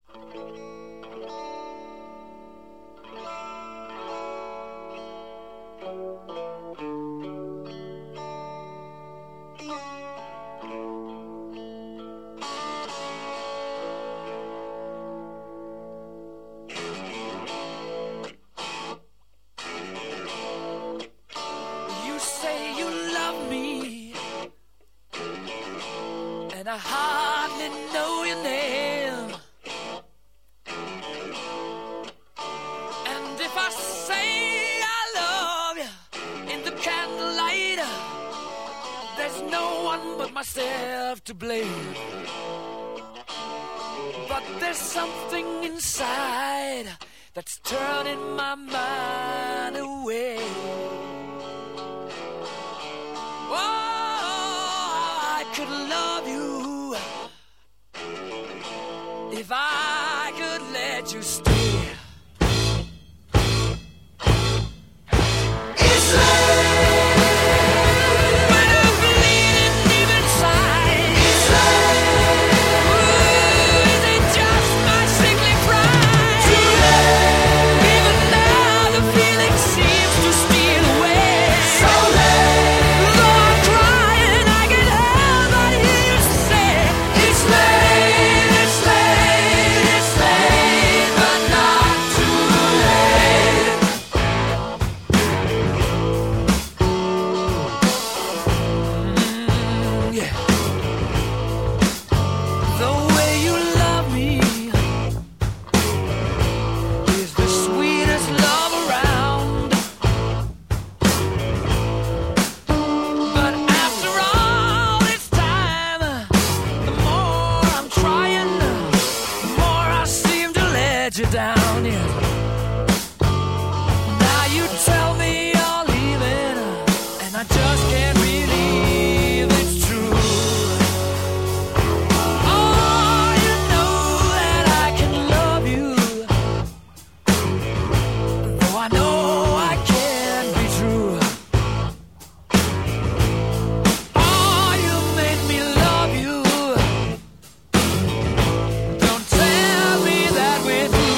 I hardly know your name. And if I say I love you in the candlelight, there's no one but myself to blame. But there's something inside that's turning my mind away. Oh, I could love you if I could let you stay. It's late, but I'm bleeding deep inside. It's late, ooh, is it just my sickly pride? Too late, even now the feeling seems to steal away. So late, though I'm crying, I can help but hear you say, it's late. You down, yeah. Now you tell me you're leaving, and I just can't believe it's true. Oh, you know that I can love you, though I know I can't be true. Oh, you made me love you. Don't tell me that we're through.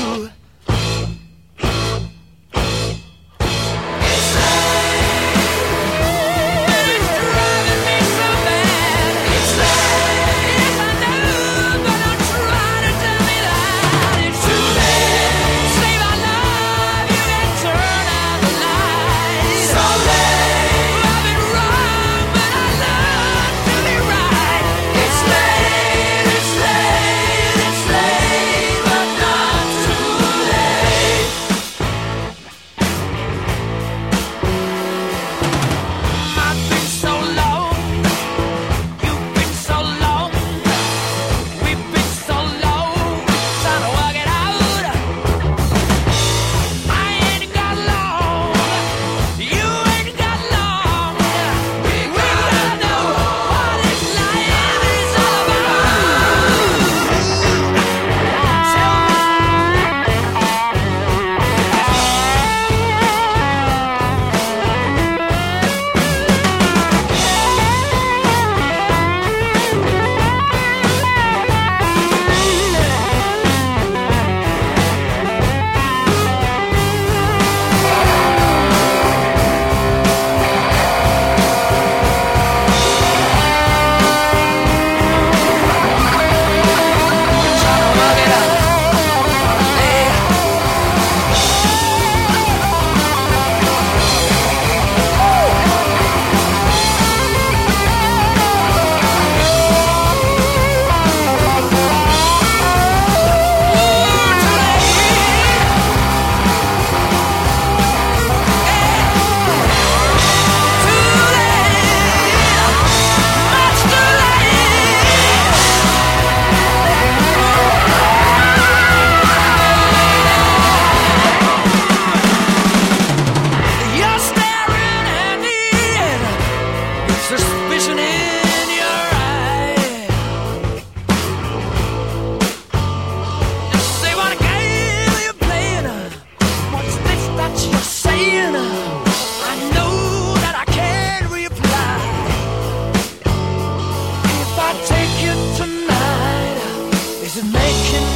Is it making